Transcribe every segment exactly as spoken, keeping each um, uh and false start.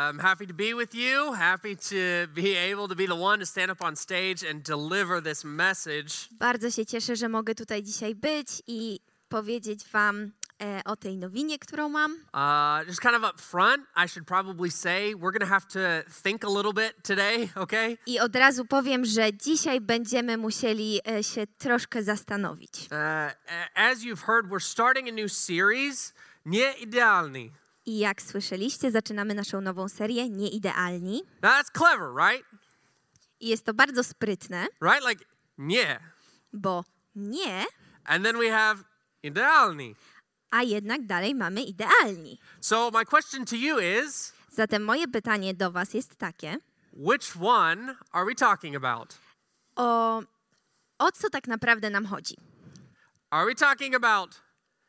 I'm happy to be with you, happy to be able to be the one to stand up on stage and deliver this message. Bardzo się cieszę, że mogę tutaj dzisiaj być i powiedzieć wam e, o tej nowinie, którą mam. Uh, just kind of up front, I should probably say we're going to have to think a little bit today, okay? I od razu powiem, że dzisiaj będziemy musieli e, się troszkę zastanowić. Uh, as you've heard, we're starting a new series, Nieidealni. I jak słyszeliście, zaczynamy naszą nową serię Nieidealni. Now that's clever, right? I jest to bardzo sprytne, Right? Like, nie. bo nie, And then we have idealni. a jednak dalej mamy idealni. So my question to you is, Zatem moje pytanie do was jest takie, which one are we talking about? o, o co tak naprawdę nam chodzi? Are we talking about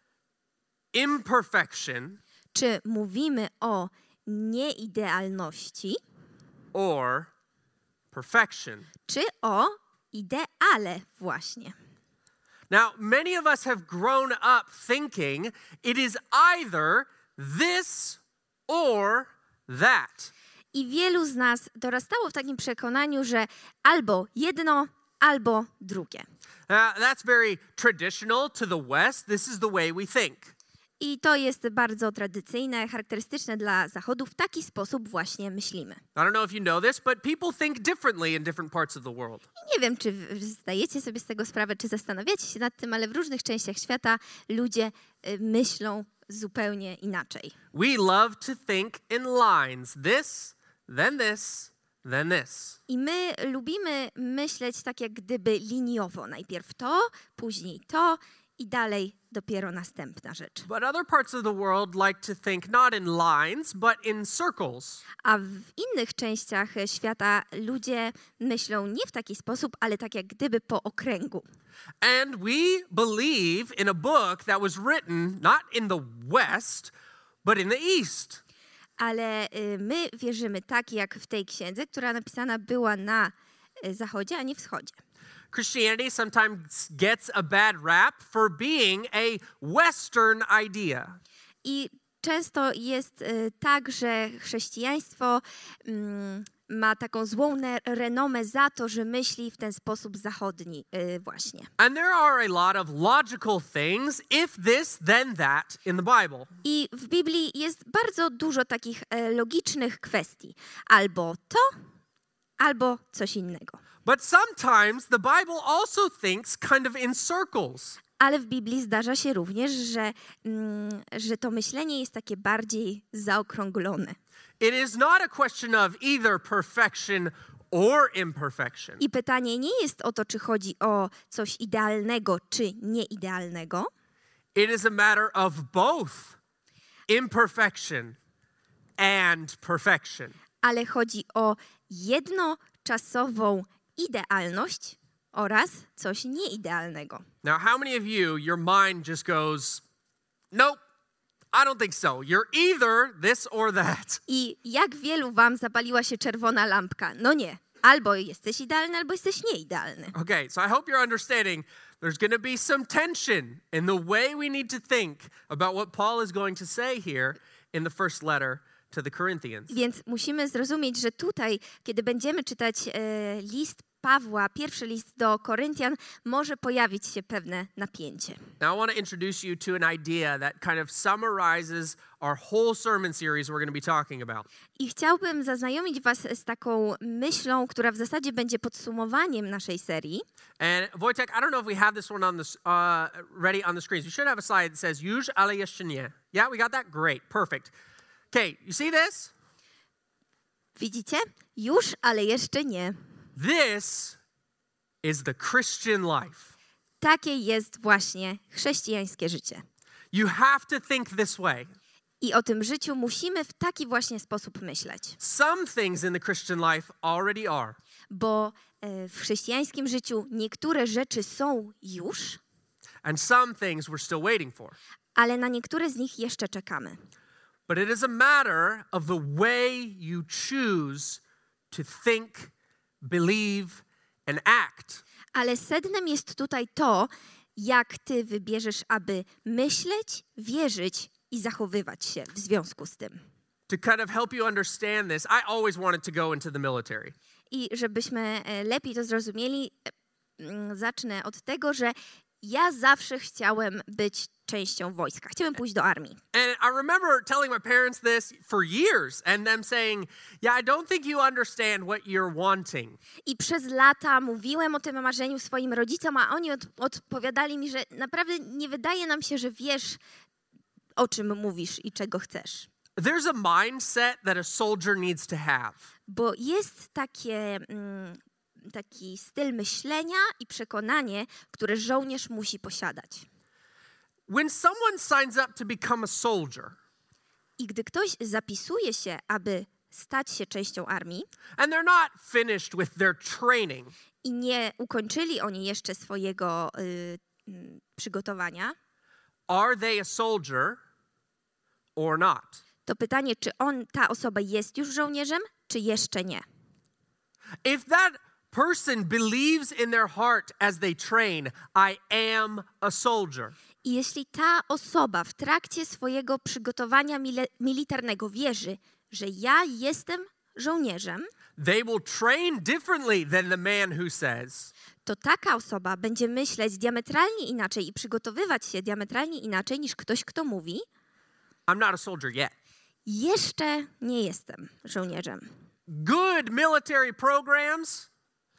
imperfection Czy mówimy o nieidealności, or perfection? czy o ideale właśnie? Now, many of us have grown up thinking it is either this or that. I wielu z nas dorastało w takim przekonaniu, że albo jedno, albo drugie. Now, that's very traditional to the West. This is the way we think. I to jest bardzo tradycyjne, charakterystyczne dla Zachodu. W taki sposób właśnie myślimy. I don't know if you know this, but people think differently in different parts of the world. I nie wiem, czy wy zdajecie sobie z tego sprawę, czy zastanawiacie się nad tym, ale w różnych częściach świata ludzie y, myślą zupełnie inaczej. We love to think in lines. This, then this, then this. I my lubimy myśleć tak jak gdyby liniowo. Najpierw to, później to i dalej dopiero następna rzecz. But other parts of the world like to think not in lines, but in circles. A w innych częściach świata ludzie myślą nie w taki sposób, ale tak jak gdyby po okręgu. And we believe in a book that was written not in the West, but in the East. Ale y, my wierzymy tak jak w tej księdze, która napisana była na y, zachodzie, a nie wschodzie. Christianity sometimes gets a bad rap for being a Western idea. I często jest y, tak, że chrześcijaństwo mm, ma taką złą ne- renomę za to, że myśli w ten sposób zachodni y, właśnie. And there are a lot of logical things, if this, then that, in the Bible. I w Biblii jest bardzo dużo takich e, logicznych kwestii. Albo to, albo coś innego. But sometimes the Bible also thinks kind of in circles. Ale w Biblii zdarza się również, że, mm, że to myślenie jest takie bardziej zaokrąglone. It is not a question of either perfection or imperfection. I pytanie nie jest o to, czy chodzi o coś idealnego, czy nieidealnego, It is a matter of both imperfection and perfection. ale chodzi o jednoczasową idealność oraz coś nieidealnego. Now, how many of you, your mind just goes, nope, I don't think so. You're either this or that. I jak wielu wam zapaliła się czerwona lampka? No nie. Albo jesteś idealny, albo jesteś nieidealny. Okay, so I hope you're understanding there's going to be some tension in the way we need to think about what Paul is going to say here in the first letter to the Corinthians. Więc musimy zrozumieć, że tutaj, kiedy będziemy czytać e, list Pawła, pierwszy list do Koryntian, może pojawić się pewne napięcie. Now I want to introduce you to an idea that kind of summarizes our whole sermon series we're going to be talking about. I chciałbym zaznajomić was z taką myślą, która w zasadzie będzie podsumowaniem naszej serii. And Wojtek, I don't know if we have this one on the uh, ready on the screens. We should have a slide that says już, ale jeszcze nie. Yeah, we got that? Great, perfect. Okay, you see this? Widzicie? Już, ale jeszcze nie. This is the Christian life. Takie jest właśnie chrześcijańskie życie. You have to think this way. I o tym życiu musimy w taki właśnie sposób myśleć. Some things in the Christian life already are. Bo e, w chrześcijańskim życiu niektóre rzeczy są już, And some things we're still waiting for. ale na niektóre z nich jeszcze czekamy. But it is a matter of the way you choose to think, believe, and act. Ale sednem jest tutaj to, jak ty wybierzesz, aby myśleć, wierzyć i zachowywać się w związku z tym. to kind of help you understand this, I always wanted to go into the military. I żebyśmy e, lepiej to zrozumieli, e, mm, zacznę od tego, że ja zawsze chciałem być częścią wojska. Chciałem pójść do armii. And I remember telling my parents this for years and them saying, yeah, I don't think you understand what you're wanting. I przez lata mówiłem o tym marzeniu swoim rodzicom, a oni od, odpowiadali mi, że naprawdę nie wydaje nam się, że wiesz, o czym mówisz i czego chcesz. There's a mindset that a soldier needs to have. Bo jest takie, mm, taki styl myślenia i przekonanie, które żołnierz musi posiadać. When someone signs up to become a soldier, I gdy ktoś zapisuje się, aby stać się częścią armii and they're not finished with their training, i nie ukończyli oni jeszcze swojego y, y, przygotowania, are they a soldier or not? to pytanie, czy on, ta osoba jest już żołnierzem, czy jeszcze nie. If that person believes in their heart as they train, I am a soldier. I jeśli ta osoba w trakcie swojego przygotowania mile, militarnego wierzy, że ja jestem żołnierzem, They will train differently than the man who says, to taka osoba będzie myśleć diametralnie inaczej i przygotowywać się diametralnie inaczej niż ktoś, kto mówi, I'm not a soldier yet. jeszcze nie jestem żołnierzem. Good military programs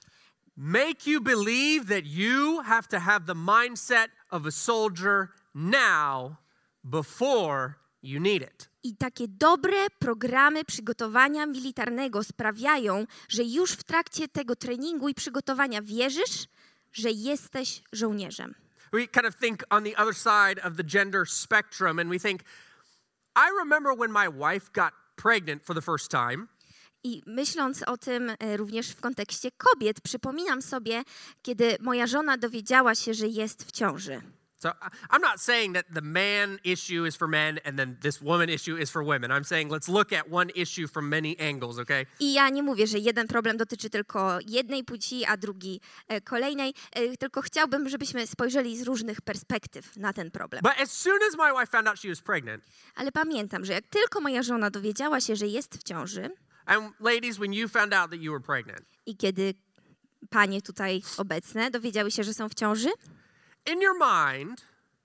make you believe that you have to have the mindset of a soldier now before you need it. I takie dobre programy przygotowania militarnego sprawiają, że już w trakcie tego treningu i przygotowania wierzysz, że jesteś żołnierzem. We kind of think on the other side of the gender spectrum and we think, I remember when my wife got pregnant for the first time. I myśląc o tym e, również w kontekście kobiet, przypominam sobie, kiedy moja żona dowiedziała się, że jest w ciąży. So I- I'm not saying that the man issue is for men and then this woman issue is for women. I'm saying let's look at one issue from many angles, okay? I ja nie mówię, że jeden problem dotyczy tylko jednej płci, a drugi e, kolejnej, e, tylko chciałbym, żebyśmy spojrzeli z różnych perspektyw na ten problem. But as soon as my wife found out she was pregnant, Ale pamiętam, że jak tylko moja żona dowiedziała się, że jest w ciąży and ladies, when you found out that you were pregnant, i kiedy panie tutaj obecne dowiedziały się, że są w ciąży, in your mind,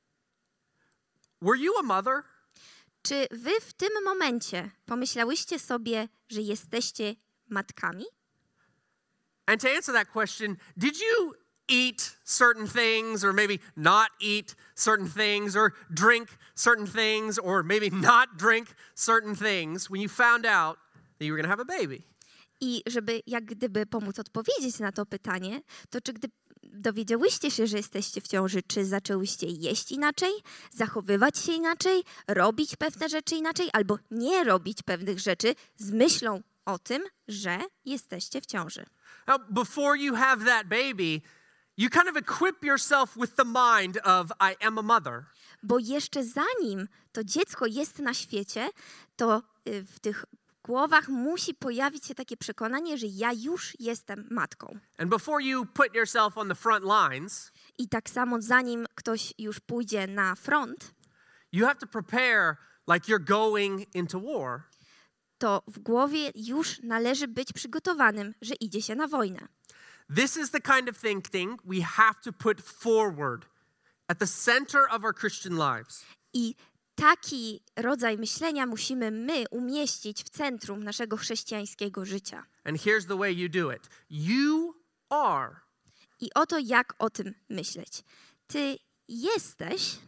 were you a mother? czy wy w tym momencie pomyślałyście sobie, że jesteście matkami? And to answer that question, did you eat certain things or maybe not eat certain things or drink certain things or maybe not drink certain things when you found out that you were going to have a baby? I żeby jak gdyby pomóc odpowiedzieć na to pytanie, to czy gdy dowiedziałyście się, że jesteście w ciąży, czy zaczęłyście jeść inaczej, zachowywać się inaczej, robić pewne rzeczy inaczej, albo nie robić pewnych rzeczy z myślą o tym, że jesteście w ciąży. Now, before you have that baby, you kind of equip yourself with the mind of I am a mother. Bo jeszcze zanim to dziecko jest na świecie, to y, w tych głowach musi pojawić się takie przekonanie, że ja już jestem matką. And before you put yourself on the front lines, I tak samo zanim ktoś już pójdzie na front, you have to prepare like you're going into war. to w głowie już należy być przygotowanym, że idzie się na wojnę. This is the kind of thinking we have to put forward at the center of our Christian lives. I taki rodzaj myślenia musimy my umieścić w centrum naszego chrześcijańskiego życia. And here's the way you do it. You are. I oto jak o tym myśleć. Ty jesteś,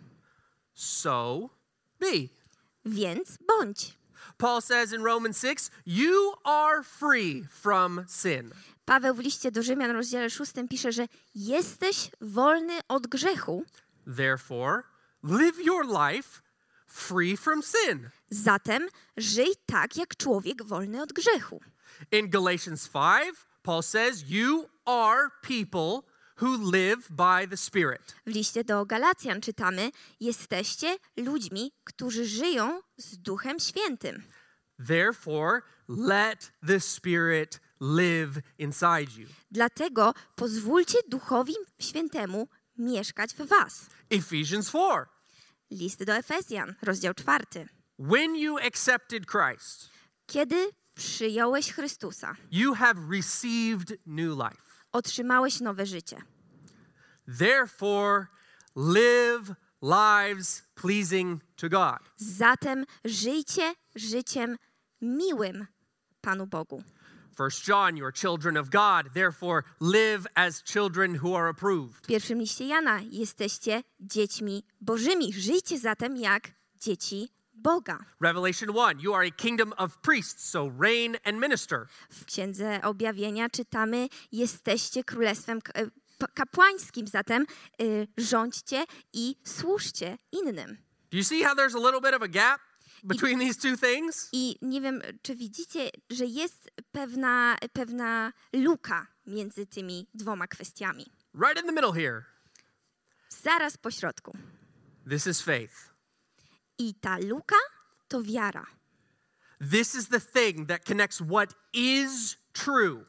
So be. więc bądź. Paul says in Romans six, you are free from sin. Paweł w liście do Rzymian, rozdziale szóstym pisze, że jesteś wolny od grzechu, Therefore, live your life free from sin. zatem żyj tak jak człowiek wolny od grzechu. In Galatians five, Paul says, you are people who live by the Spirit. W liście do Galacjan czytamy, jesteście ludźmi, którzy żyją z Duchem Świętym. Therefore, let the Spirit live inside you. Dlatego pozwólcie Duchowi Świętemu mieszkać w was. Ephesians four. List do Efezjan, rozdział czwarty. When you accepted Christ, Kiedy przyjąłeś Chrystusa, you have received new life. otrzymałeś nowe życie. Therefore, live lives pleasing to God. Zatem żyjcie życiem miłym Panu Bogu. First John, you are children of God, therefore live as children who are approved. W pierwszym liście Jana jesteście dziećmi Bożymi. Żyjcie zatem jak dzieci Boga. Revelation one, you are a kingdom of priests, so reign and minister. W Księdze Objawienia czytamy: jesteście królestwem k- e, p- kapłańskim, zatem y, rządźcie i służcie innym. Do you see how there's a little bit of a gap between these two things? I nie wiem, czy widzicie, że jest pewna, pewna luka między tymi dwoma kwestiami. Right in the middle here. Zaraz po środku. This is faith. I ta luka to wiara. This is the thing that connects what is true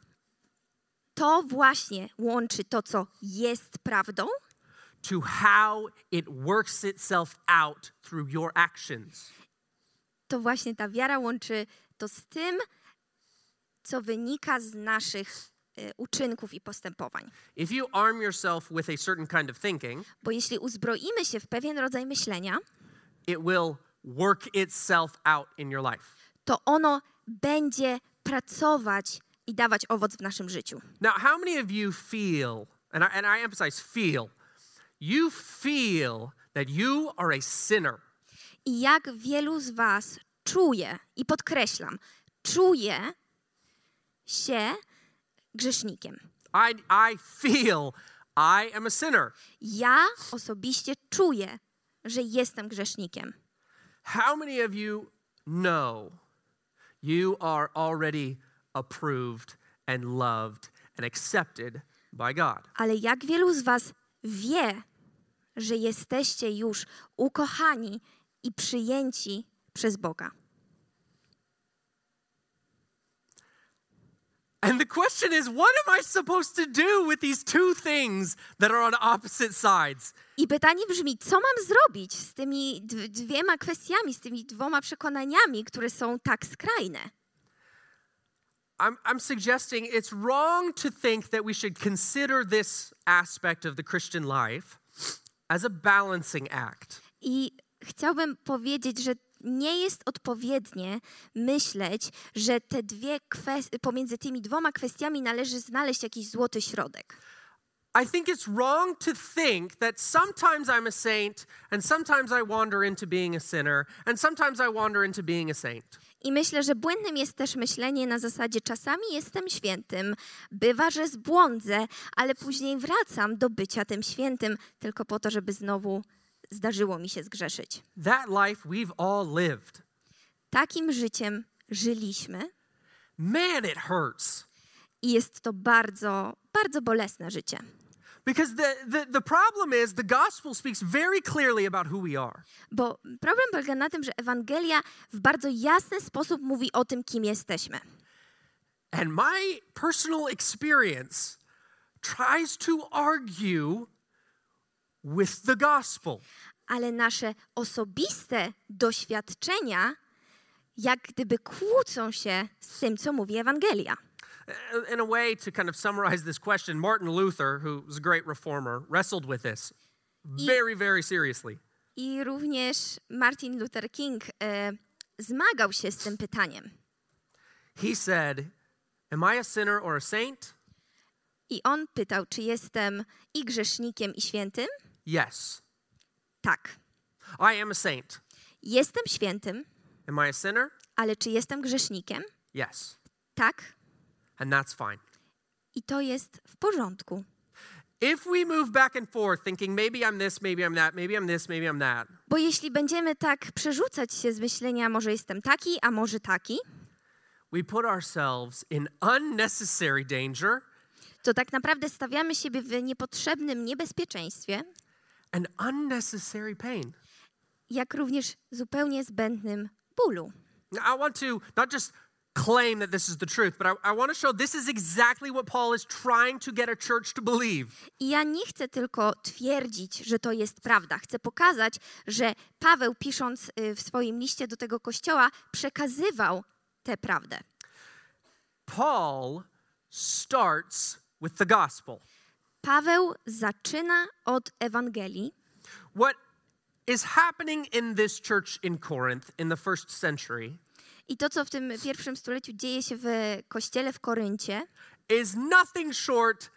To właśnie łączy to, co jest prawdą, to how it works itself out through your actions. to właśnie ta wiara łączy to z tym, co wynika z naszych y, uczynków i postępowań. If you arm yourself with a certain kind of thinking, Bo jeśli uzbroimy się w pewien rodzaj myślenia, it will work itself out in your life. to ono będzie pracować i dawać owoc w naszym życiu. Now, how many of you feel, and I, and I emphasize feel, you feel that you are a sinner? I jak wielu z was czuje, i podkreślam, czuje się grzesznikiem. I, I feel I am a sinner. Ja osobiście czuję, że jestem grzesznikiem. How many of you know you are already approved and loved and accepted by God? Ale jak wielu z was wie, że jesteście już ukochani i przyjęci przez Boga? And the question is, what am I supposed to do with these two things that are on opposite sides? I pytanie brzmi, co mam zrobić z tymi d- dwiema kwestiami, z tymi dwoma przekonaniami, które są tak skrajne? I'm, I'm suggesting it's wrong to think that we should consider this aspect of the Christian life as a balancing act. I chciałbym powiedzieć, że nie jest odpowiednie myśleć, że te dwie kwestie, pomiędzy tymi dwoma kwestiami należy znaleźć jakiś złoty środek. I think it's wrong to think that sometimes I'm a saint and sometimes I wander into being a sinner and sometimes I wander into being a saint. I myślę, że błędnym jest też myślenie na zasadzie czasami jestem świętym, bywa, że zbłądzę, ale później wracam do bycia tym świętym tylko po to, żeby znowu zdarzyło mi się zgrzeszyć. That life we've all lived. Takim życiem żyliśmy Man, it hurts. i jest to bardzo, bardzo bolesne życie. Because the, the, the problem is the gospel speaks very clearly about who we are. Bo problem polega na tym, że Ewangelia w bardzo jasny sposób mówi o tym, kim jesteśmy. And my personal experience tries to argue with the gospel. Ale nasze osobiste doświadczenia jak gdyby kłócą się z tym, co mówi Ewangelia. In a way, to kind of summarize this question, Martin Luther, who was a great reformer, wrestled with this very, very seriously. I również Martin Luther King e, zmagał się z tym pytaniem. He said, am I a sinner or a saint? I on pytał, czy jestem i grzesznikiem, i świętym? Yes, Tak. I am a saint. Jestem świętym, Am I a sinner? ale czy jestem grzesznikiem? Yes, Tak. and that's fine. I to jest w porządku. If we move back and forth thinking maybe I'm this, maybe I'm that, maybe I'm this, maybe I'm that, Bo jeśli będziemy tak przerzucać się z myślenia, może jestem taki, a może taki, we put ourselves in unnecessary danger to tak naprawdę stawiamy siebie w niepotrzebnym niebezpieczeństwie, and unnecessary pain. jak również zupełnie zbędnym bólu. Now, I want to not just claim that this is the truth, but I, I want to show this is exactly what Paul is trying to get a church to believe. I ja nie chcę tylko twierdzić, że to jest prawda. Chcę pokazać, że Paweł, pisząc y, w swoim liście do tego kościoła, przekazywał tę prawdę. Paul starts with the gospel. Paweł zaczyna od Ewangelii. What is happening in this church in Corinth in the first century I to, co w tym pierwszym stuleciu dzieje się w kościele w Koryncie, is nothing short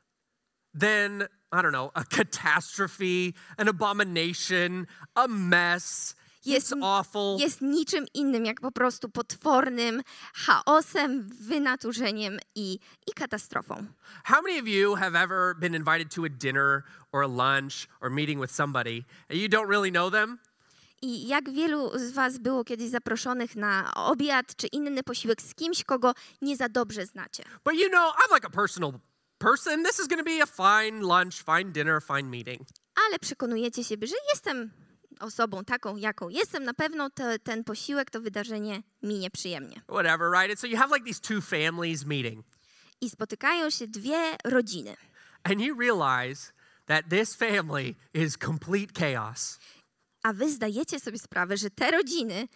than, I don't know, a catastrophe, an abomination, a mess. jest, It's awful. jest niczym innym, jak po prostu potwornym chaosem, wynaturzeniem i, i katastrofą. How many of you have ever been invited to a dinner or a lunch or meeting with somebody and you don't really know them? I jak wielu z was było kiedyś zaproszonych na obiad czy inny posiłek z kimś, kogo nie za dobrze znacie? But you know, I'm like a personal person. This is going to be a fine lunch, fine dinner, fine meeting. Ale przekonujecie siebie, że jestem osobą taką, jaką jestem. Na pewno te, ten posiłek, to wydarzenie minie przyjemnie. Whatever, right? And so you have like these two families meeting. I spotykają się dwie rodziny. And you realize that this family is complete chaos. A wy zdajecie sobie sprawę, że te rodziny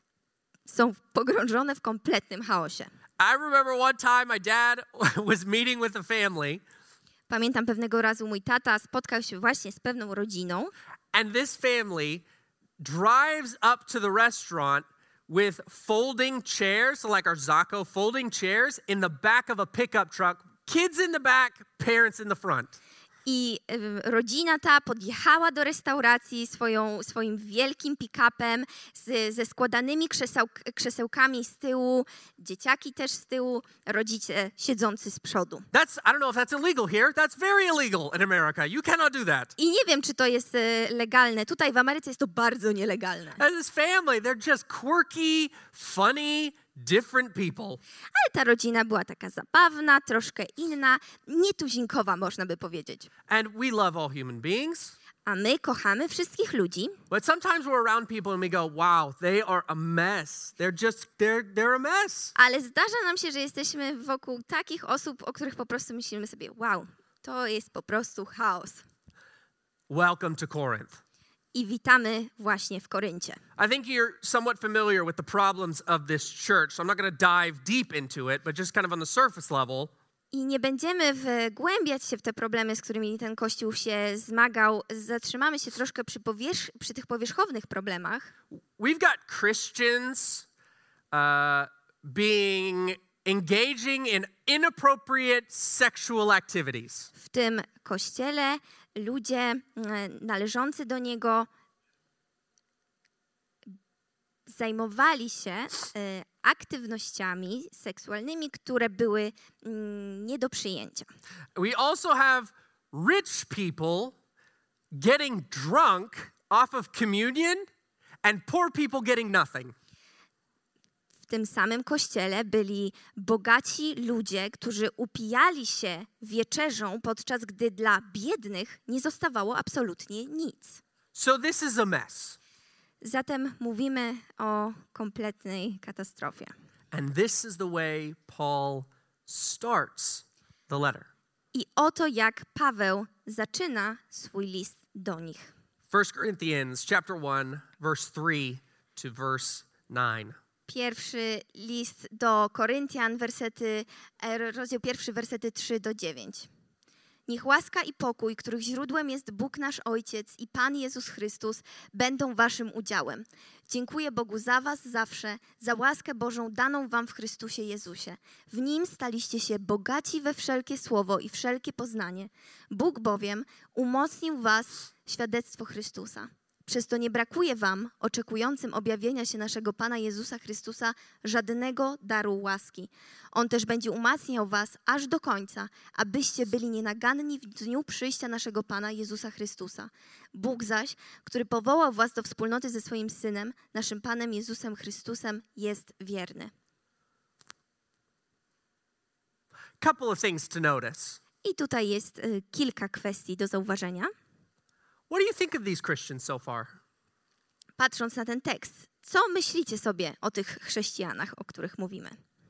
są pogrążone w kompletnym chaosie. I remember one time my dad was meeting with a family. Pamiętam pewnego razu mój tata spotkał się właśnie z pewną rodziną. And this family drives up to the restaurant with folding chairs, so like our Zaco, folding chairs in the back of a pickup truck. Kids in the back, parents in the front. I y, rodzina ta podjechała do restauracji swoją, swoim wielkim pick-upem z, ze składanymi krzeseł, krzesełkami z tyłu, dzieciaki też z tyłu, rodzice siedzący z przodu. That's, I don't know if that's illegal here. That's very illegal in America. You cannot do that. I nie wiem, czy to jest y, legalne. Tutaj w Ameryce jest to bardzo nielegalne. And this family, they're just quirky, funny, different people. Ale ta rodzina była taka zabawna, troszkę inna, nietuzinkowa, można by powiedzieć. And we love all human beings. A my kochamy wszystkich ludzi, But sometimes we're around people and we go, wow, they are a mess. They're just, they're, they're a mess. ale zdarza nam się, że jesteśmy wokół takich osób, o których po prostu myślimy sobie, wow, to jest po prostu chaos. Welcome to Corinth. I witamy właśnie w Koryncie. I think you're somewhat familiar with the problems of this church. So I'm not going to dive deep into it, but just kind of on the surface level. I nie będziemy wgłębiać się w te problemy, z którymi ten Kościół się zmagał. Zatrzymamy się troszkę przy, powierzch- przy tych powierzchownych problemach. We've got Christians uh, being engaging in inappropriate sexual activities. W tym Kościele ludzie e, należący do niego zajmowali się e, aktywnościami seksualnymi, które były mm, nie do przyjęcia. We also have rich people getting drunk off of communion and poor people getting nothing. W tym samym kościele byli bogaci ludzie, którzy upijali się wieczerzą, podczas gdy dla biednych nie zostawało absolutnie nic. So this is a mess. Zatem mówimy o kompletnej katastrofie. And this is the way Paul starts the letter. I oto jak Paweł zaczyna swój list do nich. First Corinthians chapter one, verse three to verse nine. Pierwszy list do Koryntian, wersety, e, rozdział pierwszy, wersety trzy do dziewięć. Niech łaska i pokój, których źródłem jest Bóg nasz Ojciec i Pan Jezus Chrystus, będą waszym udziałem. Dziękuję Bogu za was zawsze, za łaskę Bożą daną wam w Chrystusie Jezusie. W Nim staliście się bogaci we wszelkie słowo i wszelkie poznanie. Bóg bowiem umocnił was świadectwo Chrystusa. Przez to nie brakuje wam, oczekującym objawienia się naszego Pana Jezusa Chrystusa, żadnego daru łaski. On też będzie umacniał was aż do końca, abyście byli nienaganni w dniu przyjścia naszego Pana Jezusa Chrystusa. Bóg zaś, który powołał was do wspólnoty ze swoim Synem, naszym Panem Jezusem Chrystusem, jest wierny. Couple of things to notice. I tutaj jest y, kilka kwestii do zauważenia. What do you think of these Christians so far? Patrząc na ten tekst, co myślicie sobie o tych chrześcijanach, o których mówimy?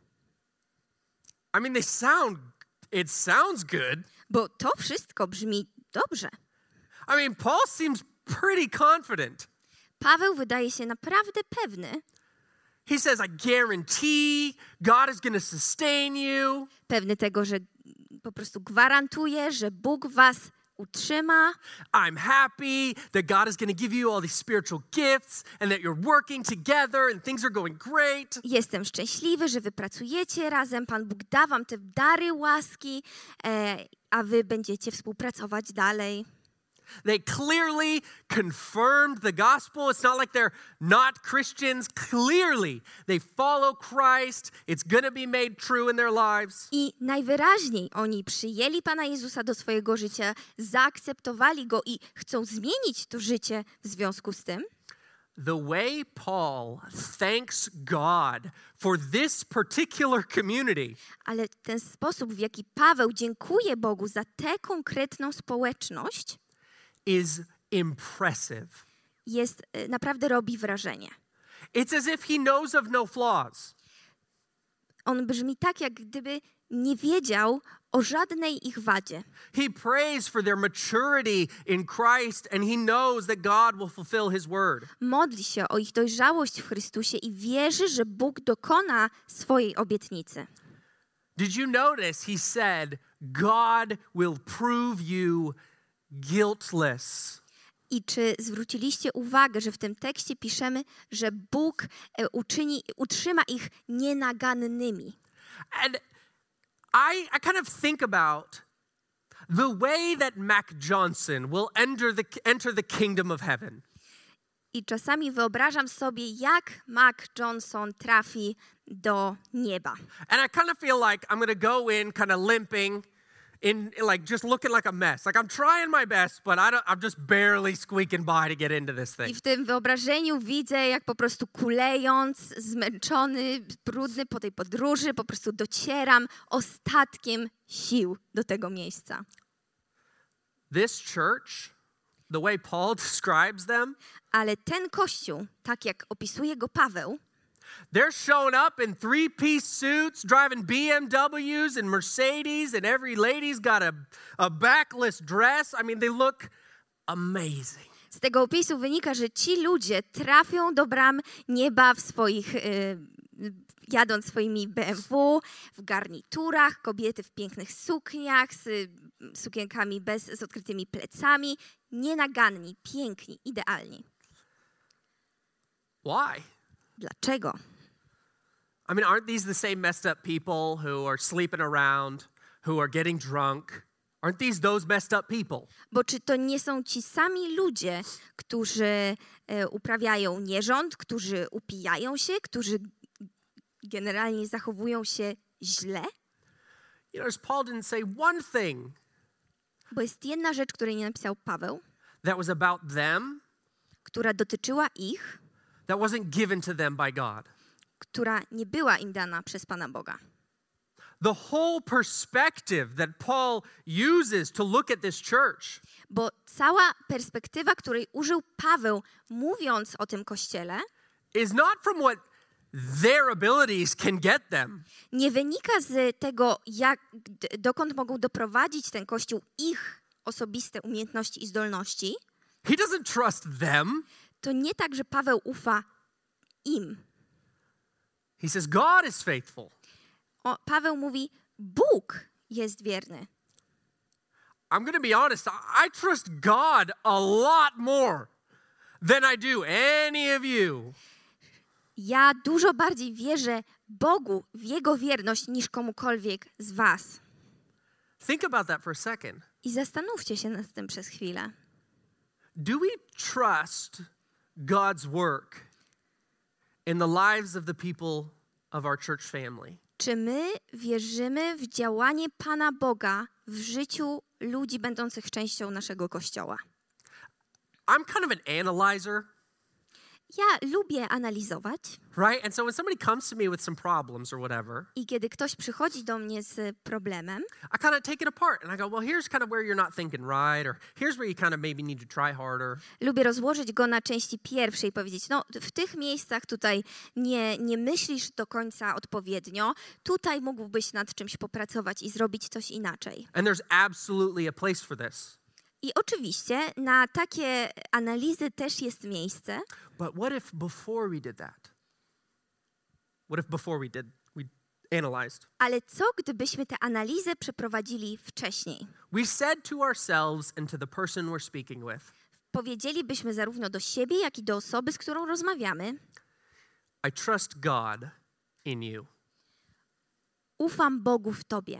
I mean, they sound, it sounds good. Bo to wszystko brzmi dobrze. I mean, Paul seems pretty confident. Paweł wydaje się naprawdę pewny. He says, I guarantee God is going to sustain you. Pewny tego, że po prostu gwarantuje, że Bóg was utrzyma. I'm happy that God is going to give you all these spiritual gifts and that you're working together and things are going great. Jestem szczęśliwy, że wy pracujecie razem. Pan Bóg da wam te dary łaski, e, a wy będziecie współpracować dalej. They clearly confirmed the gospel. It's not like they're not Christians. Clearly, they follow Christ. It's going to be made true in their lives. I najwyraźniej oni przyjęli Pana Jezusa do swojego życia, zaakceptowali Go i chcą zmienić to życie w związku z tym. The way Paul thanks God for this particular community Ale ten sposób, w jaki Paweł dziękuje Bogu za tę konkretną społeczność, is impressive. jest, naprawdę robi wrażenie. It's as if he knows of no flaws. On brzmi tak, jak gdyby nie wiedział o żadnej ich wadzie. He prays for their maturity in Christ and he knows that God will fulfill his word. Modli się o ich dojrzałość w Chrystusie i wierzy, że Bóg dokona swojej obietnicy. Did you notice he said, God will prove you guiltless? I czy zwróciliście uwagę, że w tym tekście piszemy, że Bóg uczyni, utrzyma ich nienagannymi? And I, I kind of think about the way that Mac Johnson will enter the, enter the kingdom of heaven. I czasami wyobrażam sobie, jak Mac Johnson trafi do nieba. And I kind of feel like I'm going to go in kind of limping, in like just looking like a mess. Like I'm trying my best, but I don't, I'm just barely squeaking by to get into this thing. I w tym wyobrażeniu widzę, jak po prostu kulejąc, zmęczony, brudny po tej podróży, po prostu docieram ostatkiem sił do tego miejsca. This church, the way Paul describes them, Ale ten kościół, tak jak opisuje go Paweł, they're showing up in three-piece suits, driving B M Ws and Mercedes, and every lady's got a, a backless dress. I mean, they look amazing. z tego opisu wynika, że ci ludzie trafią do bram nieba w swoich, y, jadąc swoimi B M W, w garniturach, kobiety w pięknych sukniach, z y, sukienkami bez, z odkrytymi plecami, nienaganni, piękni, idealni. Why? Dlaczego? I mean, aren't these the same messed up people who are sleeping around, who are getting drunk? Aren't these those messed up people? Bo czy to nie są ci sami ludzie, którzy e, uprawiają nierząd, którzy upijają się, którzy generalnie zachowują się źle? You notice Paul didn't say one thing Bo jest jedna rzecz, której nie napisał Paweł, that was about them, która dotyczyła ich, that wasn't given to them by God. która nie była im dana przez Pana Boga. The whole perspective that Paul uses to look at this church Bo cała perspektywa, której użył Paweł, mówiąc o tym kościele, is not from what their abilities can get them. nie wynika z tego, jak, d- dokąd mogą doprowadzić ten kościół ich osobiste umiejętności i zdolności. He doesn't trust them. To nie tak, że Paweł ufa im. He says, God is faithful. O, Paweł mówi, Bóg jest wierny. I'm going to be honest, I I trust God a lot more than I do any of you. Ja dużo bardziej wierzę Bogu w Jego wierność niż komukolwiek z was. Think about that for a second. I zastanówcie się nad tym przez chwilę. Do we trust God's work in the lives of the people of our church family? Czy my wierzymy w działanie Pana Boga w życiu ludzi będących częścią naszego Kościoła? I'm kind of an analyzer. Ja lubię analizować right? And so when somebody comes to me with some problems or whatever, i kiedy ktoś przychodzi do mnie z problemem, I kind of take it apart and I go, well, here's kind of where you're not thinking right, or here's where you kind of maybe need to try harder. lubię rozłożyć go na części pierwsze i powiedzieć, no w tych miejscach tutaj nie, nie myślisz do końca odpowiednio, tutaj mógłbyś nad czymś popracować i zrobić coś inaczej. And there's absolutely a place for this. I oczywiście na takie analizy też jest miejsce, But what if before we did that? What if before we did, we analyzed? ale co gdybyśmy tę analizę przeprowadzili wcześniej? We said to ourselves and to the person we're speaking with, Powiedzielibyśmy zarówno do siebie, jak i do osoby, z którą rozmawiamy, I trust God in you. ufam Bogu w Tobie.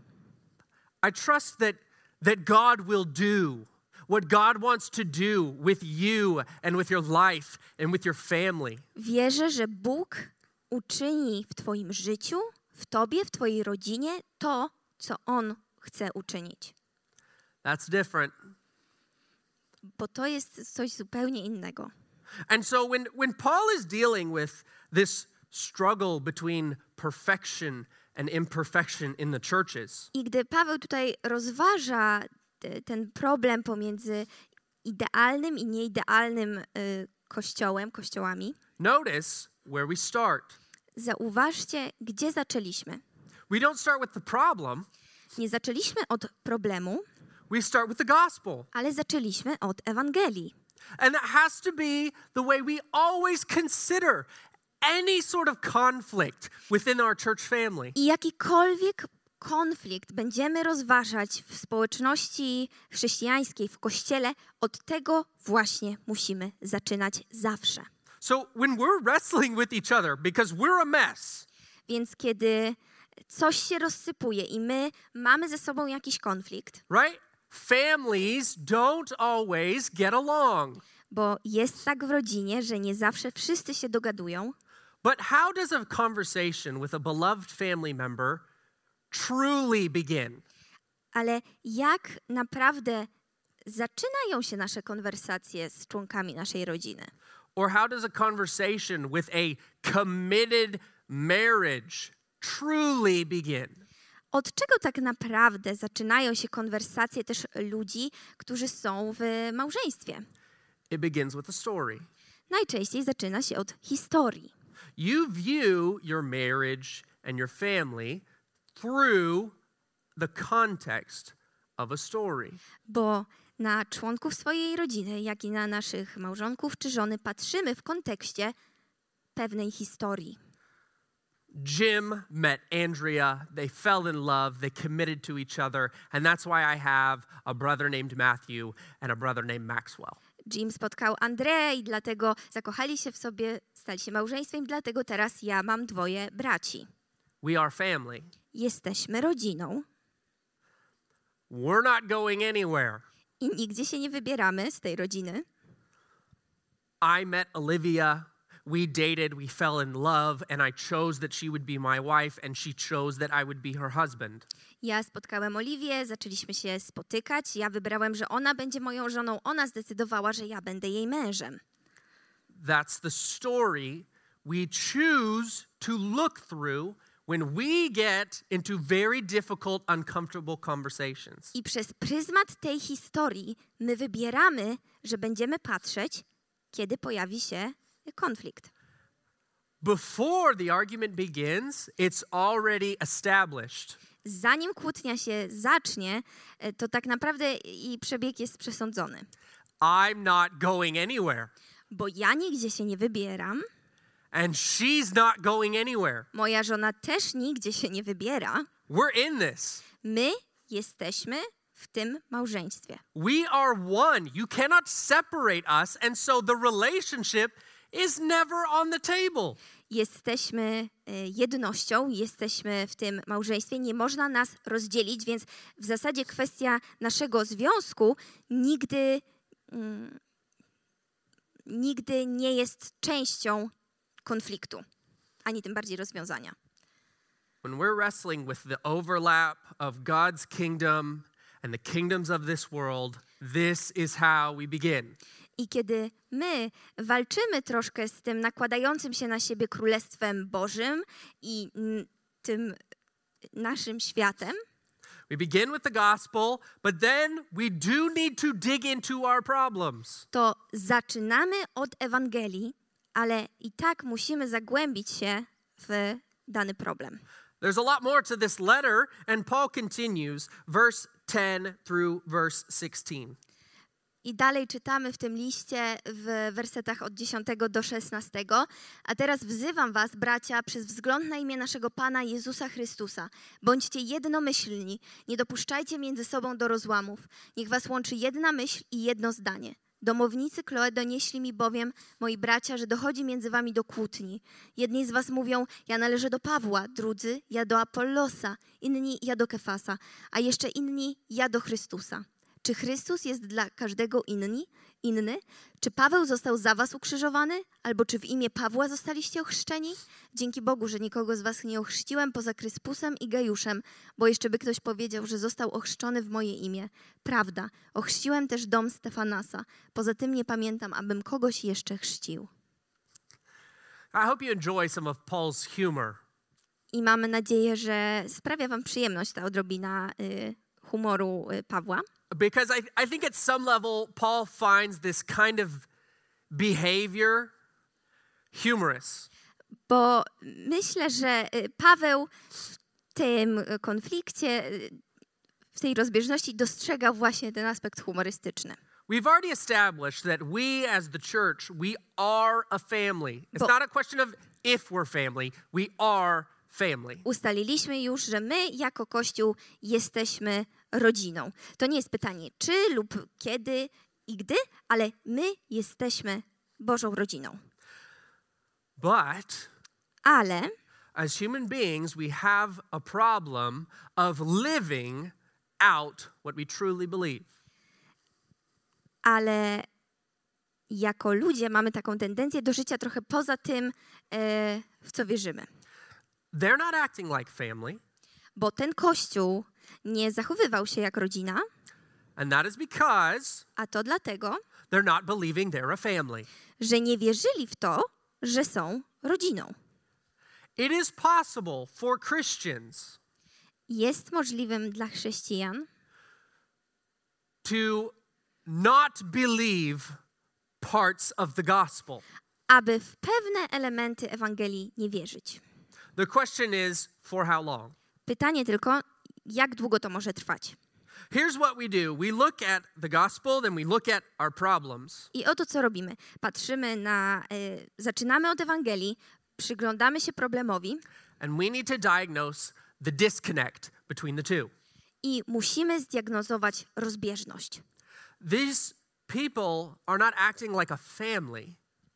I trust that, that God will do what God wants to do with you and with your life and with your family. Wierzę, że Bóg uczyni w Twoim życiu, w Tobie, w Twojej rodzinie to, co On chce uczynić. That's different. Bo to jest coś zupełnie innego. And so when, when Paul is dealing with this struggle between perfection and imperfection in the churches, I gdy Paweł tutaj rozważa te- ten problem pomiędzy idealnym i nieidealnym y, kościołem, kościołami, notice where we start. zauważcie, gdzie zaczęliśmy. We don't start with the problem, Nie zaczęliśmy od problemu, we start with the gospel. ale zaczęliśmy od Ewangelii. And that has to be the way we always consider any sort of conflict within our church family. I jakikolwiek konflikt będziemy rozważać w społeczności chrześcijańskiej, w kościele, od tego właśnie musimy zaczynać zawsze. So when we're wrestling with each other because we're a mess, Więc kiedy coś się rozsypuje i my mamy ze sobą jakiś konflikt, right? Families don't always get along. bo jest tak w rodzinie, że nie zawsze wszyscy się dogadują, But how does a conversation with a beloved family member truly begin? ale jak naprawdę zaczynają się nasze konwersacje z członkami naszej rodziny? Or how does a conversation with a committed marriage truly begin? Od czego tak naprawdę zaczynają się konwersacje też ludzi, którzy są w małżeństwie? It begins with a story. Najczęściej zaczyna się od historii. You view your marriage and your family through the context of a story. Bo na członków swojej rodziny, jak i na naszych małżonków czy żony patrzymy w kontekście pewnej historii. Jim met Andrea, they fell in love, they committed to each other, and that's why I have a brother named Matthew and a brother named Maxwell. Jim spotkał Andreę i dlatego zakochali się w sobie, stali się małżeństwem, i dlatego teraz ja mam dwoje braci. We are family. Jesteśmy rodziną We're not going anywhere. i nigdzie się nie wybieramy z tej rodziny. I met Olivia, we dated, we fell in love, and I chose that she would be my wife, and she chose that I would be her husband. Ja spotkałem Oliwię, zaczęliśmy się spotykać, ja wybrałem, że ona będzie moją żoną, ona zdecydowała, że ja będę jej mężem. That's the story we choose to look through when we get into very difficult, uncomfortable conversations. I przez pryzmat tej historii my wybieramy, że będziemy patrzeć, kiedy pojawi się konflikt. Before the argument begins, it's already established. Zanim kłótnia się zacznie, e, to tak naprawdę i przebieg jest przesądzony. I'm not going anywhere, Bo ja nigdzie się nie wybieram, and she's not going anywhere. moja żona też nigdzie się nie wybiera. We're in this. My jesteśmy w tym małżeństwie. We are one. You cannot separate us, and so the relationship is never on the table. Jesteśmy e, jednością, jesteśmy w tym małżeństwie, nie można nas rozdzielić, więc w zasadzie kwestia naszego związku nigdy, mm, nigdy nie jest częścią konfliktu, ani tym bardziej rozwiązania. When we're wrestling with the overlap of God's kingdom and the kingdoms of this world, this is how we begin. I kiedy my walczymy troszkę z tym nakładającym się na siebie Królestwem Bożym i mm, tym naszym światem, we begin with the gospel, but then we do need to dig into our problems. to zaczynamy od Ewangelii, ale i tak musimy zagłębić się w dany problem. There's a lot more to this letter, and Paul continues, verse ten through verse sixteen. I dalej czytamy w tym liście w wersetach od dziesiątego do szesnastego. A teraz wzywam was, bracia, przez wzgląd na imię naszego Pana Jezusa Chrystusa. Bądźcie jednomyślni, nie dopuszczajcie między sobą do rozłamów. Niech was łączy jedna myśl i jedno zdanie. Domownicy Kloe donieśli mi bowiem, moi bracia, że dochodzi między wami do kłótni. Jedni z was mówią, ja należę do Pawła, drudzy, ja do Apollosa, inni, ja do Kefasa, a jeszcze inni, ja do Chrystusa. Czy Chrystus jest dla każdego inni, inny? Czy Paweł został za was ukrzyżowany? Albo czy w imię Pawła zostaliście ochrzczeni? Dzięki Bogu, że nikogo z was nie ochrzciłem poza Kryspusem i Gajuszem, bo jeszcze by ktoś powiedział, że został ochrzczony w moje imię. Prawda, ochrzciłem też dom Stefanasa. Poza tym nie pamiętam, abym kogoś jeszcze chrzcił. I hope you enjoy some of Paul's humor. I mamy nadzieję, że sprawia wam przyjemność ta odrobina y, humoru y, Pawła. Because I, I think at some level, Paul finds this kind of behavior humorous. Bo myślę, że y, Paweł w tym konflikcie, y, w tej rozbieżności dostrzegał właśnie ten aspekt humorystyczny. We've already established that we as the church, we are a family. It's Bo- not a question of if we're family, we are family. Ustaliliśmy już, że my jako Kościół jesteśmy rodziną. To nie jest pytanie czy lub kiedy i gdy, ale my jesteśmy Bożą rodziną. But Ale as human beings, we have a problem of living out what we truly believe. ale jako ludzie mamy taką tendencję do życia trochę poza tym, e, w co wierzymy. They're not acting like family, Bo ten Kościół nie zachowywał się jak rodzina, and that is because a to dlatego, they're not believing they're a family. że nie wierzyli w to, że są rodziną. It is possible for Christians Jest możliwym dla chrześcijan, to not believe parts of the gospel. aby w pewne elementy Ewangelii nie wierzyć. The question is, for how long? Pytanie tylko, jak długo to może trwać? Here's what we do. We look at the gospel, then we look at our problems. I oto co robimy. Patrzymy na, y, zaczynamy od Ewangelii, przyglądamy się problemowi And we need to diagnose the disconnect between the two. i musimy zdiagnozować rozbieżność. These people are not acting like a family.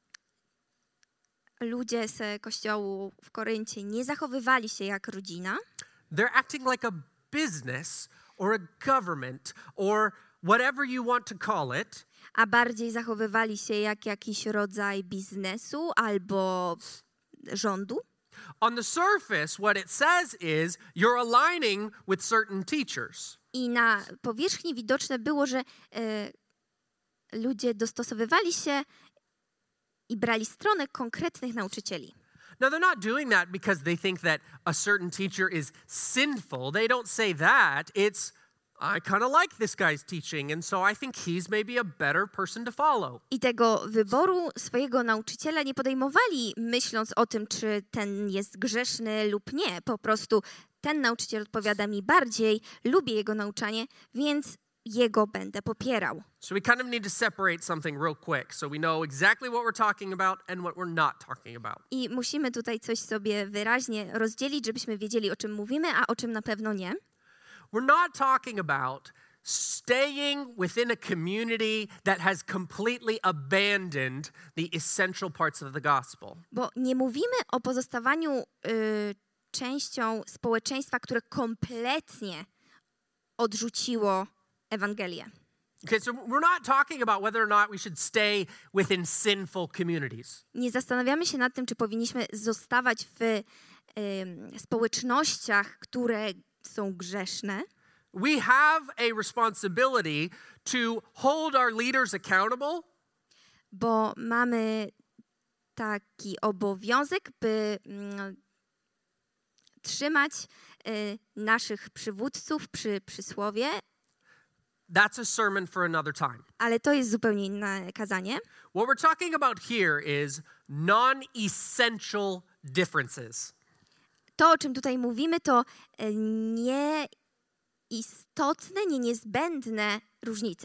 Ludzie z kościołu w Koryncie nie zachowywali się jak rodzina, They're acting like a business or a government or whatever you want to call it. a bardziej zachowywali się jak jakiś rodzaj biznesu albo rządu. On the surface, what it says is you're aligning with certain teachers. I na powierzchni widoczne było, że e, ludzie dostosowywali się i brali stronę konkretnych nauczycieli. Now, they're not doing that because they think that a certain teacher is sinful. They don't say that. It's, I kind of like this guy's teaching, and so I think he's maybe a better person to follow. I tego wyboru swojego nauczyciela nie podejmowali, myśląc o tym, czy ten jest grzeszny lub nie. Po prostu ten nauczyciel odpowiada mi bardziej, lubię jego nauczanie, więc jego będę popierał. So we kind of need to separate something real quick so we know exactly what we're talking about and what we're not talking about. I musimy tutaj coś sobie wyraźnie rozdzielić, żebyśmy wiedzieli, o czym mówimy, a o czym na pewno nie. We're not talking about staying within a community that has completely abandoned the essential parts of the gospel. Bo nie mówimy o pozostawaniu y, częścią społeczeństwa, które kompletnie odrzuciło Ewangelię. Okay, so we're not talking about whether or not we should stay within sinful communities. Nie zastanawiamy się nad tym, czy powinniśmy zostawać w y, społecznościach, które są grzeszne. We have a responsibility to hold our leaders accountable bo mamy taki obowiązek, by mm, trzymać y, naszych przywódców przy przysłowie, That's a sermon for another time. ale to jest zupełnie inne kazanie. What we're talking about here is non-essential differences. To, o czym tutaj mówimy, to y, nieistotne, nie niezbędne różnice.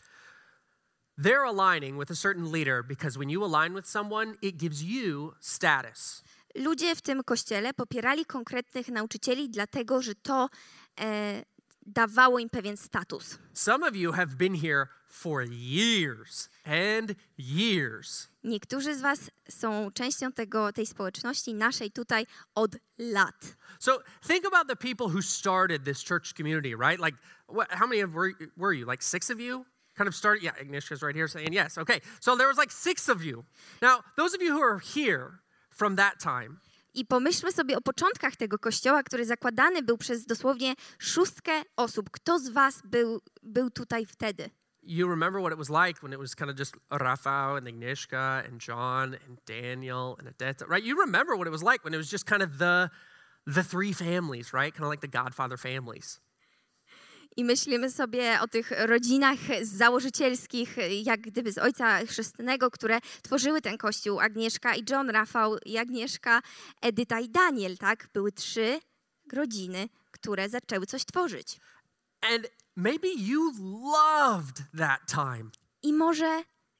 They're aligning with a certain leader because when you align with someone, it gives you status. Ludzie w tym kościele popierali konkretnych nauczycieli, dlatego że to e, dawało im pewien status. Some of you have been here for years and years. Niektórzy z was są częścią tego, tej społeczności naszej tutaj od lat. So think about the people who started this church community, right? Like, what, how many of were, were you? Like six of you? Kind of started? Yeah, Ignatius right here saying yes. Okay, so there was like six of you. Now, those of you who are here from that time, I pomyślmy sobie o początkach tego kościoła, który zakładany był przez dosłownie szóstkę osób. Kto z was był, był tutaj wtedy? you remember what it was like when it was kind of just Rafael and Agnieszka and John and Daniel and Adeta, right? You remember what it was like when it was just kind of the, the three families, right? Kind of like the Godfather families. I myślimy sobie o tych rodzinach założycielskich, jak gdyby z ojca chrzestnego, które tworzyły ten kościół. Agnieszka i John, Rafał i Agnieszka, Edyta i Daniel, tak? Były trzy rodziny, które zaczęły coś tworzyć. And maybe you loved that time. I może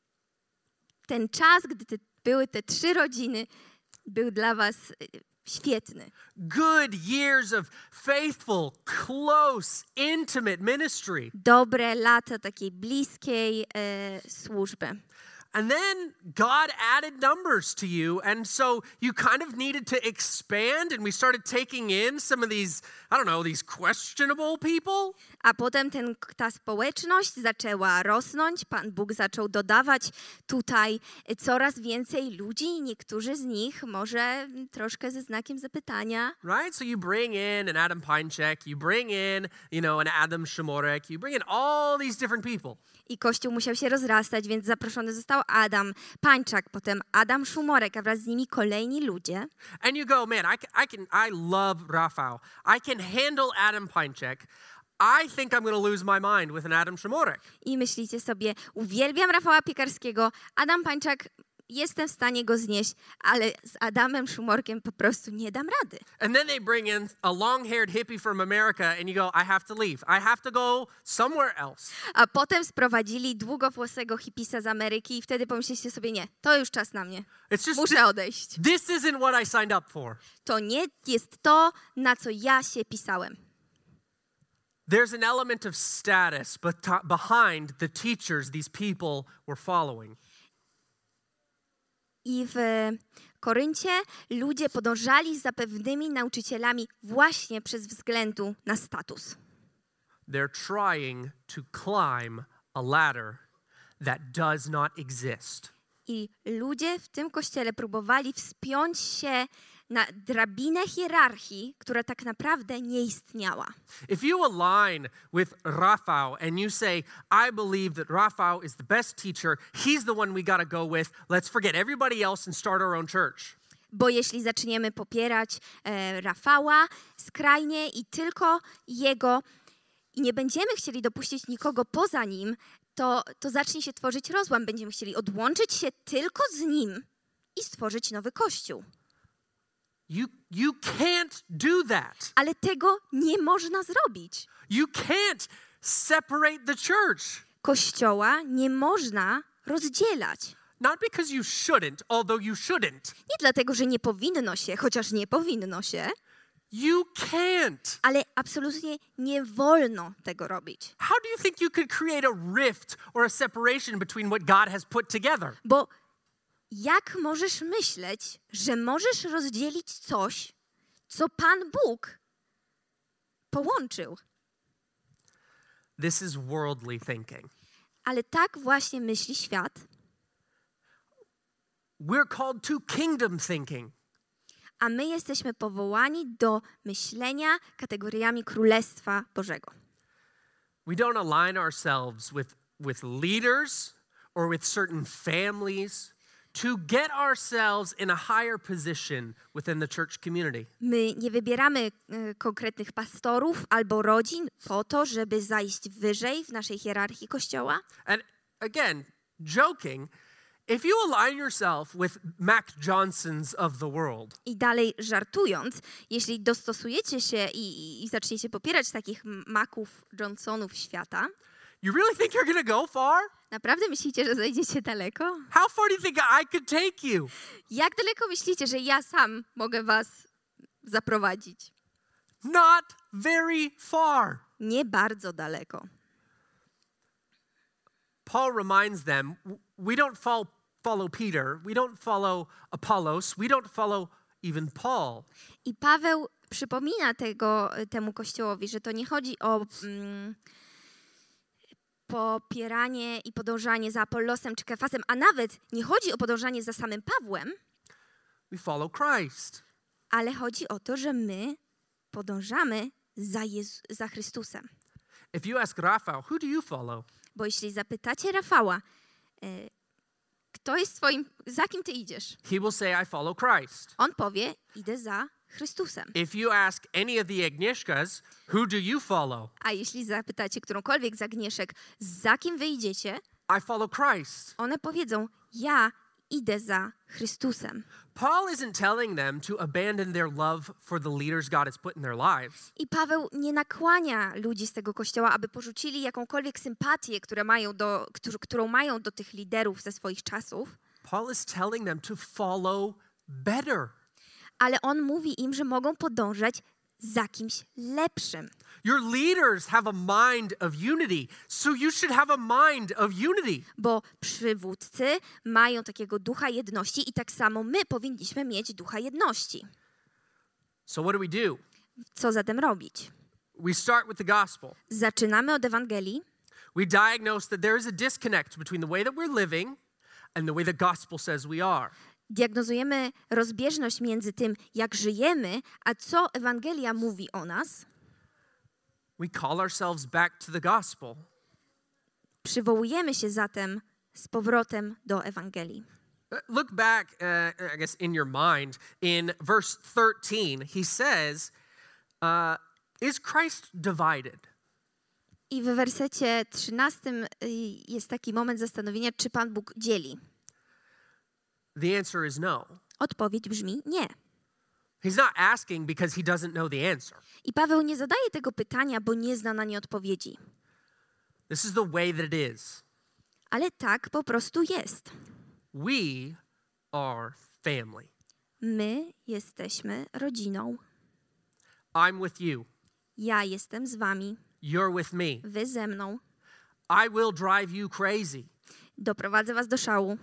ten czas, gdy te, były te trzy rodziny, był dla was świetny. Good years of faithful, close, intimate ministry. Dobre lata takiej bliskiej e, służby. And then God added numbers to you, and so you kind of needed to expand, and we started taking in some of these, I don't know, these questionable people. A potem ten, ta społeczność zaczęła rosnąć, Pan Bóg zaczął dodawać tutaj coraz więcej ludzi i niektórzy z nich może troszkę ze znakiem zapytania. Right? So you bring in an Adam Pinecheck, you bring in, you know, an Adam Szymorek, you bring in all these different people. I Kościół musiał się rozrastać, więc zaproszony został Adam Pańczak, potem Adam Szumorek, a wraz z nimi kolejni ludzie. And you go, man, I can, I, can, I love Rafał. I can handle Adam Pinecheck. I think I'm going to lose my mind with an Adam Szymorek. I myślicie sobie, uwielbiam Rafała Piekarskiego, Adam Pańczak, jestem w stanie go znieść, ale z Adamem Szumorkiem po prostu nie dam rady. And then they bring in a long-haired hippie from America and you go, I have to leave. I have to go somewhere else. A potem sprowadzili długowłosego hipisa z Ameryki i wtedy pomyśleliście sobie, nie, to już czas na mnie. It's just, Muszę odejść. this isn't what I signed up for. To nie jest to, na co ja się pisałem. There's an element of status bet- behind the teachers these people were following. I w Koryncie ludzie podążali za pewnymi nauczycielami właśnie przez względu na status. They're trying to climb a ladder that does not exist. I ludzie w tym kościele próbowali wspiąć się na drabinę hierarchii, która tak naprawdę nie istniała. If you align with Rafał and you say, I believe that Rafał is the best teacher, he's the one we got to go with, let's forget everybody else and start our own church. Bo jeśli zaczniemy popierać e, Rafała skrajnie i tylko jego i nie będziemy chcieli dopuścić nikogo poza nim, to, to zacznie się tworzyć rozłam. Będziemy chcieli odłączyć się tylko z nim i stworzyć nowy kościół. You, you can't do that. Ale tego nie można zrobić. You can't separate the church. Kościoła nie można rozdzielać. Not because you shouldn't, although you shouldn't. Nie dlatego, że nie powinno się, chociaż nie powinno się, You can't. ale absolutnie nie wolno tego robić. How do you think you could create a rift or a separation between what God has put together? Bo jak możesz myśleć, że możesz rozdzielić coś, co Pan Bóg połączył? This is worldly thinking. Ale tak właśnie myśli świat. We're called to kingdom thinking. A my jesteśmy powołani do myślenia kategoriami Królestwa Bożego. We don't align ourselves with, with leaders or with certain families to get ourselves in a higher position within the church community. My nie wybieramy y, konkretnych pastorów albo rodzin po to, żeby zajść wyżej w naszej hierarchii Kościoła. And again, joking, if you align yourself with Mac Johnsons of the world, I dalej żartując, jeśli dostosujecie się i, i, i zaczniecie popierać takich Maców, Johnsonów świata, you really think you're going to go far? naprawdę myślicie, że zajdziecie daleko? How far do you think I could take you? Jak daleko myślicie, że ja sam mogę was zaprowadzić? Not very far. Nie bardzo daleko. Paul reminds them, we don't follow, follow Peter, we don't follow Apollos, we don't follow even Paul. I Paweł przypomina tego, temu kościołowi, że to nie chodzi o mm, popieranie i podążanie za Apollosem czy Kefasem, a nawet nie chodzi o podążanie za samym Pawłem, We follow Christ. ale chodzi o to, że my podążamy za, Jezu- za Chrystusem. If you ask Rafael, who do you follow? Bo jeśli zapytacie Rafała, e, kto jest twoim, za kim ty idziesz? He will say, I follow Christ. On powie, idę za Chrystusem. If you ask any of the Agnieszkas, who do you follow? A jeśli zapytacie którąkolwiek z Agnieszek, za kim wy idziecie, I follow Christ. one powiedzą, ja idę za Chrystusem. Paul isn't telling them to abandon their love for the leaders God has put in their lives. I Paweł nie nakłania ludzi z tego kościoła, aby porzucili jakąkolwiek sympatię, które mają do, któr- którą mają do tych liderów ze swoich czasów, Paul is telling them to follow better. ale on mówi im, że mogą podążać za kimś lepszym. Your leaders have a mind of unity, so you should have a mind of unity. Bo przywódcy mają takiego ducha jedności i tak samo my powinniśmy mieć ducha jedności. So what do we do? Co zatem robić? We start with the gospel. Zaczynamy od Ewangelii. We diagnose that there is a disconnect between the way that we're living and the way the gospel says we are. Diagnozujemy rozbieżność między tym, jak żyjemy, a co Ewangelia mówi o nas. We call ourselves back to the gospel. Przywołujemy się zatem z powrotem do Ewangelii. Uh, Look back, uh, I guess, in your mind, in verse thirteen, he says, uh, is Christ divided? I w wersecie trzynastym y, jest taki moment zastanowienia, czy Pan Bóg dzieli. The answer is no. Odpowiedź brzmi nie. He's not asking because he doesn't know the answer. I Paweł nie zadaje tego pytania, bo nie zna na nie odpowiedzi. This is the way that it is. Ale tak po prostu jest. We are family. My jesteśmy rodziną. I'm with you. Ja jestem z wami. You're with me. Wy ze mną. I will drive you crazy. Doprowadzę was do szału.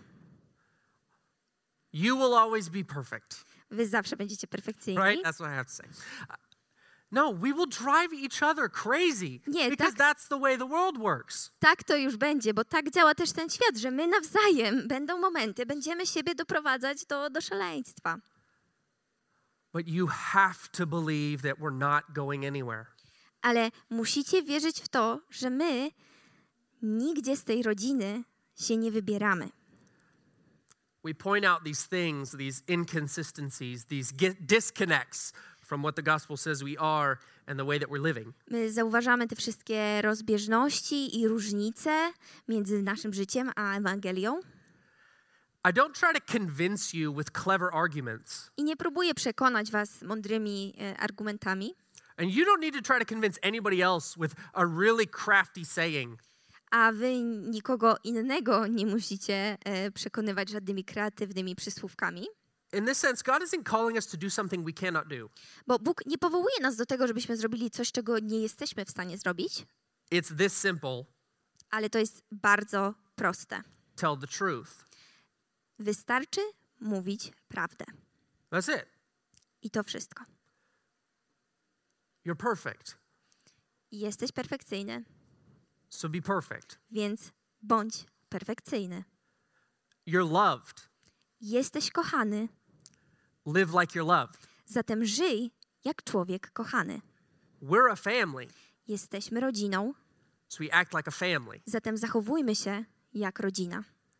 You will always be perfect. Wy zawsze będziecie perfekcyjni. Right? That's what I have to say. Uh, No, we will drive each other crazy Nie, because tak- that's the way the world works. Tak to już będzie, bo tak działa też ten świat, że my nawzajem będą momenty, będziemy siebie doprowadzać do, do szaleństwa. But you have to believe that we're not going anywhere. Ale musicie wierzyć w to, że my nigdzie z tej rodziny się nie wybieramy. We point out these things, these inconsistencies, these gi- disconnects from what the gospel says we are and the way that we're living. My zauważamy te wszystkie rozbieżności i różnice między naszym życiem a Ewangelią. I don't try to convince you with clever arguments. I nie próbuję przekonać was mądrymi e, argumentami. And you don't need to try to convince anybody else with a really crafty saying. A wy nikogo innego nie musicie e, przekonywać żadnymi kreatywnymi przysłówkami. In this sense, God isn't calling us to do something we cannot do. Bo Bóg nie powołuje nas do tego, żebyśmy zrobili coś, czego nie jesteśmy w stanie zrobić, It's this simple. ale to jest bardzo proste. Tell the truth. Wystarczy mówić prawdę. That's it. I to wszystko. You're perfect. Jesteś perfekcyjny, So be perfect. więc bądź perfekcyjny. You're loved. Jesteś kochany, Live like you're loved. zatem żyj jak człowiek kochany. We're a family. Jesteśmy rodziną, So we act like a family. zatem zachowujmy się jak rodzina.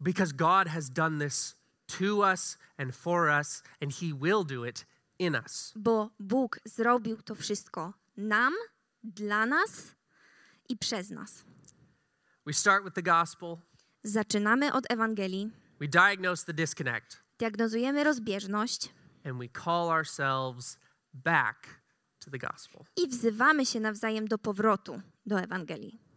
because God has done this to us and for us, and he will do it in us. Bo Bóg zrobił to wszystko nam, dla nas i przez nas. We start with the gospel. Zaczynamy od Ewangelii, We diagnose the disconnect, diagnozujemy rozbieżność and we call ourselves back to the gospel. i wzywamy się nawzajem do powrotu do Ewangelii.